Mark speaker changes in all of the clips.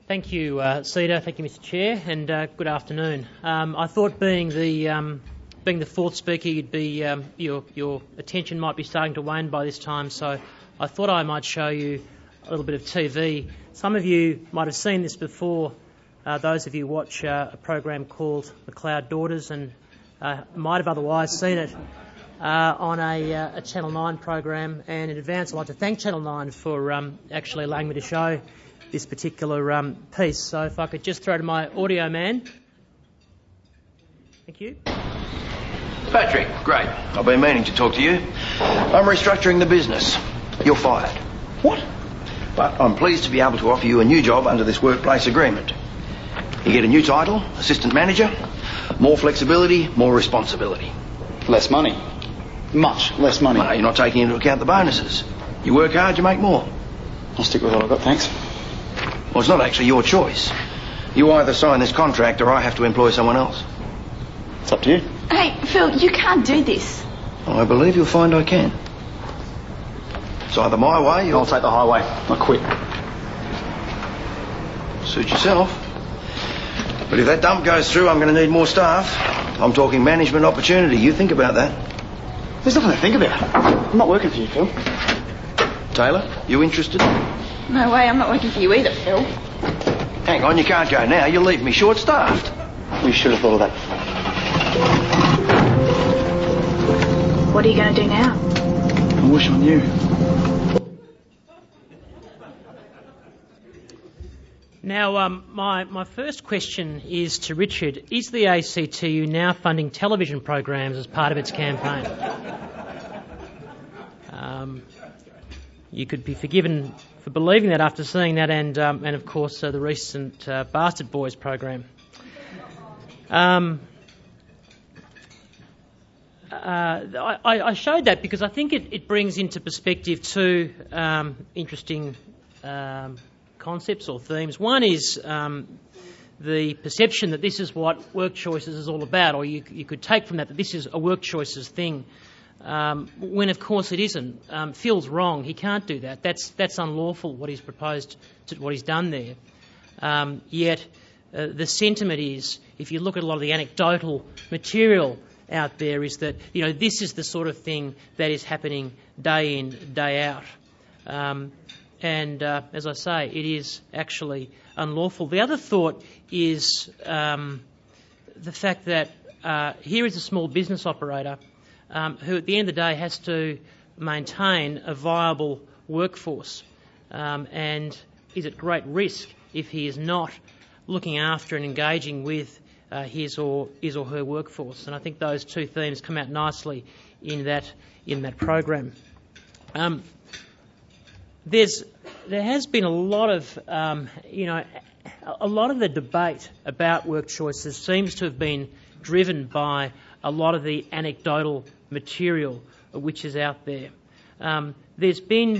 Speaker 1: Thank you, Cedar. Thank you, Mr. Chair, and good afternoon. I thought being the fourth speaker, you'd be your attention might be starting to wane by this time, so I thought I might show you a little bit of TV. Some of you might have seen this before. Those of you watch a program called The Cloud Daughters, and might have otherwise seen it on a Channel 9 program. And in advance, I'd like to thank Channel 9 for actually allowing me to show this particular piece. So if I could just throw to my audio man. Thank you.
Speaker 2: Patrick, great. I've been meaning to talk to you. I'm restructuring the business. You're fired.
Speaker 3: What?
Speaker 2: But I'm pleased to be able to offer you a new job under this workplace agreement. You get a new title, assistant manager, more flexibility, more responsibility.
Speaker 3: Less money. Much less money.
Speaker 2: No, you're not taking into account the bonuses. You work hard, you make more.
Speaker 3: I'll stick with what I've got, thanks.
Speaker 2: Well, it's not actually your choice. You either sign this contract or I have to employ someone else.
Speaker 3: It's up to you.
Speaker 4: Hey, Phil, you can't do this.
Speaker 2: I believe you'll find I can. It's either my way or...
Speaker 3: I'll take the highway. I quit.
Speaker 2: Suit yourself. But if that dump goes through, I'm going to need more staff. I'm talking management opportunity. You think about that.
Speaker 3: There's nothing to think about. I'm not working for you, Phil.
Speaker 2: Taylor, you interested?
Speaker 4: No way, I'm not working for you either, Phil.
Speaker 2: Hang on, you can't go now. You'll leave me short-staffed.
Speaker 3: We should have thought of that.
Speaker 4: What are you going to do now?
Speaker 3: I wish I knew.
Speaker 1: Now, my first question is to Richard. Is the ACTU now funding television programs as part of its campaign? You could be forgiven for believing that after seeing that and of course, the recent Bastard Boys program. I showed that because I think it brings into perspective two interesting concepts or themes. One is the perception that this is what work choices is all about, or you could take from that this is a work choices thing, when of course it isn't. Phil's wrong. He can't do that. That's unlawful what he's proposed, what he's done there. Yet the sentiment is, if you look at a lot of the anecdotal material out there, is that this is the sort of thing that is happening day in, day out. And as I say, it is actually unlawful. The other thought is the fact that here is a small business operator who at the end of the day has to maintain a viable workforce and is at great risk if he is not looking after and engaging with his or her workforce. And I think those two themes come out nicely in that program. There has been a lot of a lot of the debate about work choices seems to have been driven by a lot of the anecdotal material which is out there. There's been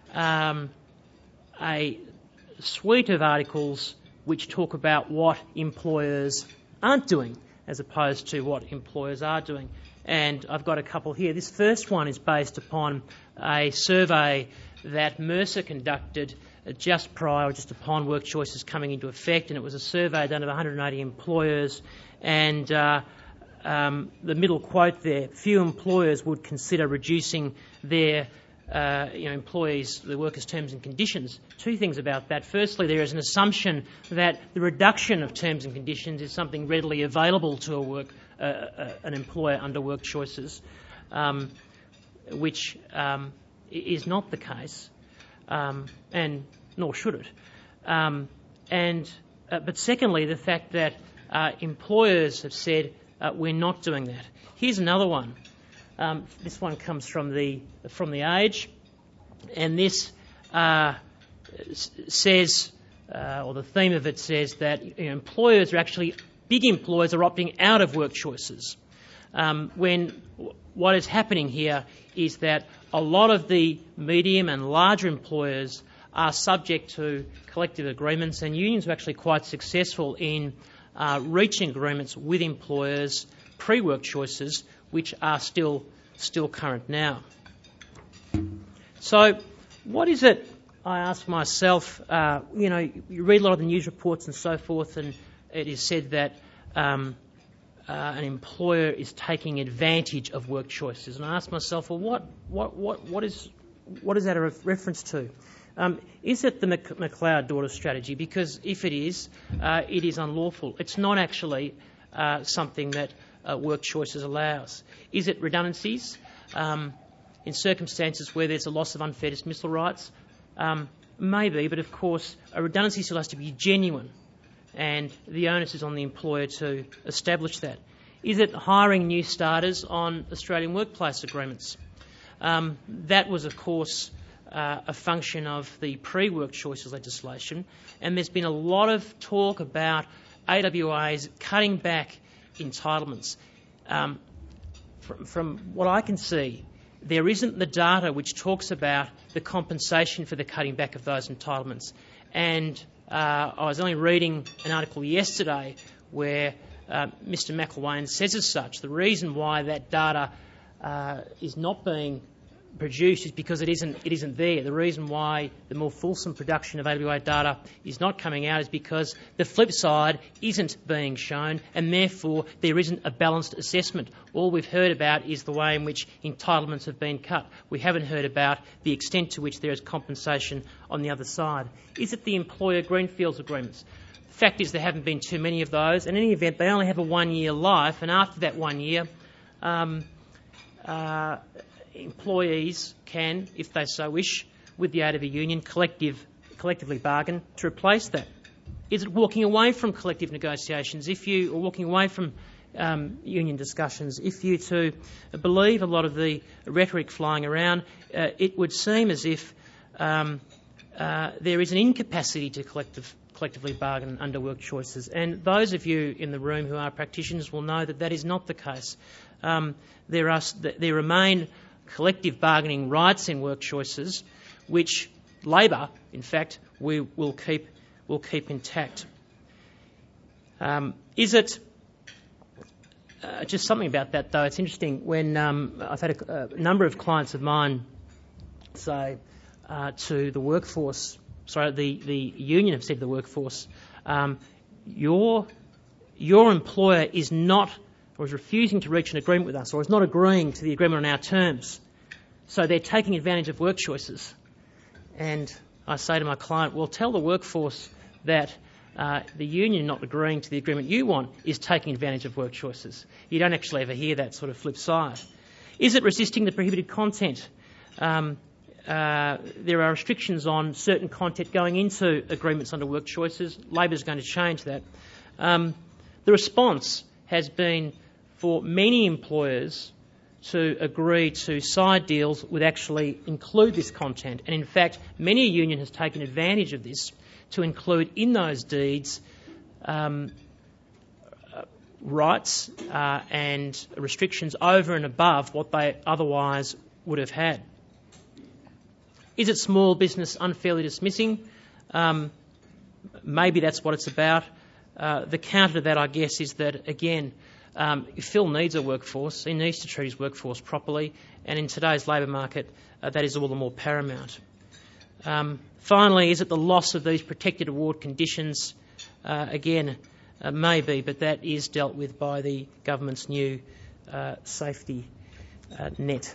Speaker 1: a suite of articles which talk about what employers aren't doing as opposed to what employers are doing. And I've got a couple here. This first one is based upon a survey that Mercer conducted just prior, just upon work choices coming into effect, and it was a survey done of 180 employers, and the middle quote there: few employers would consider reducing their employees, the workers' terms and conditions. Two things about that. Firstly, there is an assumption that the reduction of terms and conditions is something readily available to an employer under work choices, which is not the case, and nor should it. But secondly, the fact that employers have said we're not doing that. Here's another one. This one comes from the Age, and this says, or the theme of it says that employers are actually, big employers are opting out of work choices. When what is happening here is that a lot of the medium and larger employers are subject to collective agreements, and unions are actually quite successful in reaching agreements with employers pre-work choices, which are still current now. So what is it I ask myself, you read a lot of the news reports and so forth, and it is said that an employer is taking advantage of work choices. And I ask myself, well, what is that a reference to? Is it the McLeod daughter strategy? Because if it is unlawful. It's not actually something that work choices allows. Is it redundancies in circumstances where there's a loss of unfair dismissal rights? Maybe, but of course a redundancy still has to be genuine, and the onus is on the employer to establish that. Is it hiring new starters on Australian workplace agreements? That was, of course, a function of the pre-work choices legislation, and there's been a lot of talk about AWAs cutting back entitlements. From what I can see, there isn't the data which talks about the compensation for the cutting back of those entitlements. And I was only reading an article yesterday where Mr McElwain says as such, the reason why that data is not being produced is because it isn't there. The reason why the more fulsome production of AWA data is not coming out is because the flip side isn't being shown, and therefore there isn't a balanced assessment. All we've heard about is the way in which entitlements have been cut. We haven't heard about the extent to which there is compensation on the other side. Is it the employer greenfields agreements? The fact is there haven't been too many of those. In any event, they only have a 1-year life, and after that 1 year, employees can, if they so wish, with the aid of a union, collectively bargain to replace that. Is it walking away from collective negotiations? Or walking away from union discussions? If you to believe a lot of the rhetoric flying around, it would seem as if there is an incapacity to collectively bargain under work choices. And those of you in the room who are practitioners will know that that is not the case. There remain collective bargaining rights in work choices, which Labor, in fact, will keep intact. Is it just something about that though? It's interesting when I've had a number of clients of mine say to the workforce, the union have said to the workforce, your employer is not, or is refusing to reach an agreement with us, or is not agreeing to the agreement on our terms. So they're taking advantage of work choices. And I say to my client, well, tell the workforce that the union not agreeing to the agreement you want is taking advantage of work choices. You don't actually ever hear that sort of flip side. Is it resisting the prohibited content? There are restrictions on certain content going into agreements under work choices. Labor's going to change that. The response has been for many employers to agree to side deals would actually include this content. And in fact, many a union has taken advantage of this to include in those deeds rights and restrictions over and above what they otherwise would have had. Is it small business unfairly dismissing? Maybe that's what it's about. The counter to that, I guess, is that, again, if Phil needs a workforce, he needs to treat his workforce properly, and in today's labour market, that is all the more paramount. Finally, is it the loss of these protected award conditions? Again, maybe, but that is dealt with by the government's new safety net.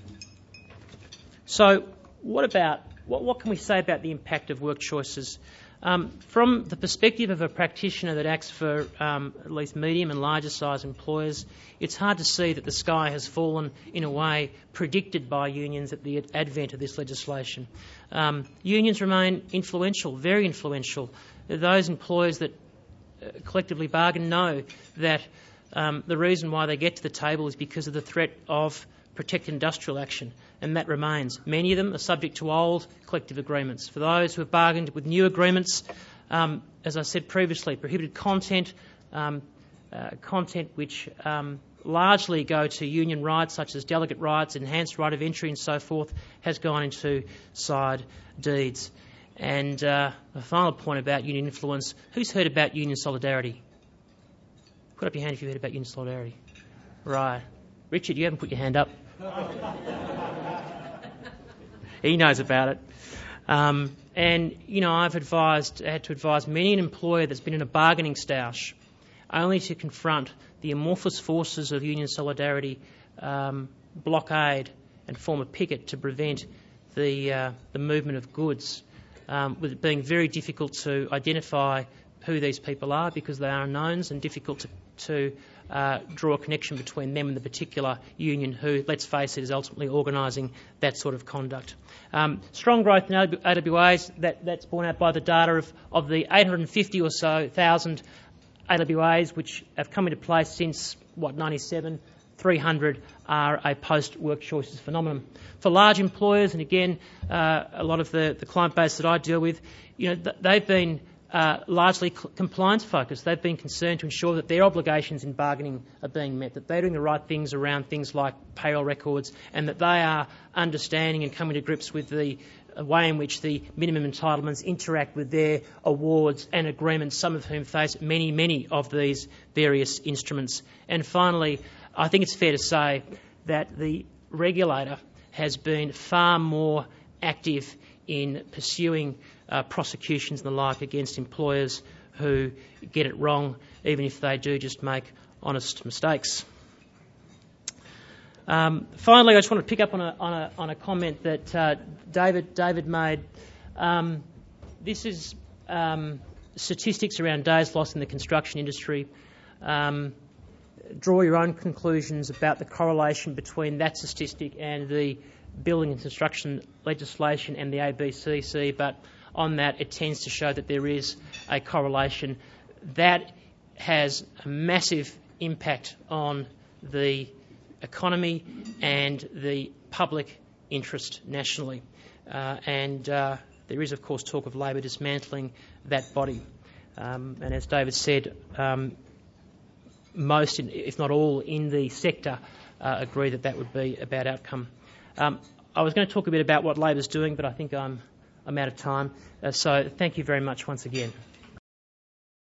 Speaker 1: So, what can we say about the impact of work choices? From the perspective of a practitioner that acts for at least medium and larger size employers, it's hard to see that the sky has fallen in a way predicted by unions at the advent of this legislation. Unions remain influential, very influential. Those employers that collectively bargain know that the reason why they get to the table is because of the threat of protected industrial action, and that remains. Many of them are subject to old collective agreements. For those who have bargained with new agreements, as I said previously, prohibited content, content which largely go to union rights such as delegate rights, enhanced right of entry and so forth, has gone into side deeds. And a final point about union influence. Who's heard about union solidarity? Put up your hand if you've heard about union solidarity. Right. Richard, you haven't put your hand up. He knows about it. And, you know, I've had to advise many an employer that's been in a bargaining stoush only to confront the amorphous forces of union solidarity, blockade and form a picket to prevent the movement of goods, with it being very difficult to identify who these people are because they are unknowns, and difficult to draw a connection between them and the particular union who, let's face it, is ultimately organising that sort of conduct. Strong growth in AWAs, that's borne out by the data of the 850 or so thousand AWAs which have come into place since, 97, 300 are a post-work choices phenomenon. For large employers, and again, a lot of the client base that I deal with, you know, they've been largely compliance focused. They've been concerned to ensure that their obligations in bargaining are being met, that they're doing the right things around things like payroll records, and that they are understanding and coming to grips with the way in which the minimum entitlements interact with their awards and agreements, some of whom face many of these various instruments. And finally, I think it's fair to say that the regulator has been far more active in pursuing prosecutions and the like against employers who get it wrong, even if they do just make honest mistakes. Finally, I just want to pick up on a comment that David made. This is statistics around days lost in the construction industry. Draw your own conclusions about the correlation between that statistic and the building and construction legislation and the ABCC, but on that it tends to show that there is a correlation. That has a massive impact on the economy and the public interest nationally. And there is, of course, talk of Labor dismantling that body. And as David said, most, if not all, in the sector agree that that would be a bad outcome. I was going to talk a bit about what Labor's doing, but I think I'm out of time. So thank you very much once again.